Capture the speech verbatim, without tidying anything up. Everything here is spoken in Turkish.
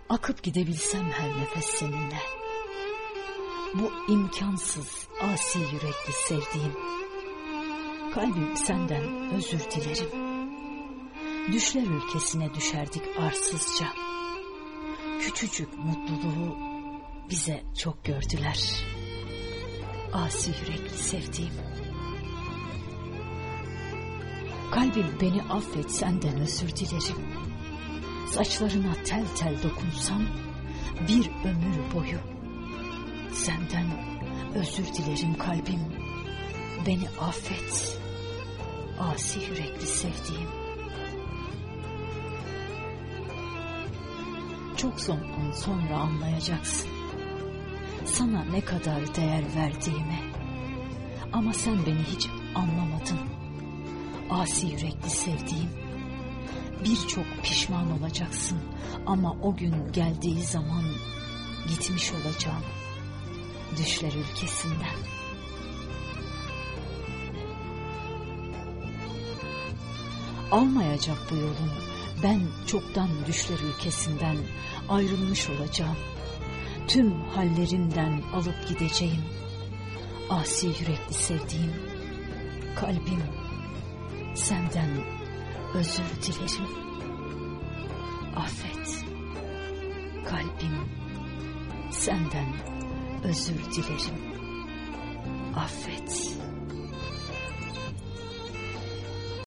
Akıp gidebilsem her nefes seninle. Bu imkansız asi yürekli sevdiğim. Kalbim senden özür dilerim. Düşler ülkesine düşerdik arsızca. Küçücük mutluluğu bize çok gördüler. Asi yürekli sevdiğim. Kalbim beni affet, senden özür dilerim. Saçlarına tel tel dokunsam bir ömür boyu. Senden özür dilerim kalbim, beni affet. Asi yürekli sevdiğim. Çok zaman sonra anlayacaksın sana ne kadar değer verdiğimi. Ama sen beni hiç anlamadın. Asi yürekli sevdiğim. Birçok pişman olacaksın ama o gün geldiği zaman gitmiş olacağım düşler ülkesinden. Almayacak bu yolun, ben çoktan düşler ülkesinden ayrılmış olacağım. Tüm hallerimden alıp gideceğim. Asi yürekli sevdiğim, kalbim senden özür dilerim. Affet, kalbim senden özür dilerim. Affet.